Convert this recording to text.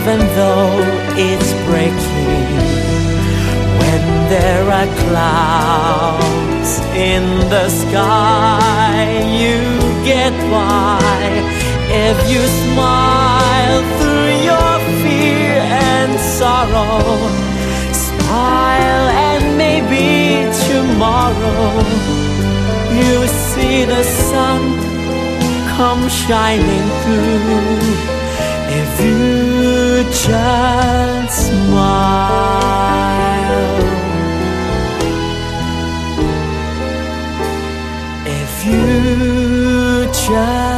even though it's breaking. When there are clouds in the sky, you get by if you smile through your fear and sorrow. Smile and maybe tomorrow you see the sun come shining through. If you just smile, if you just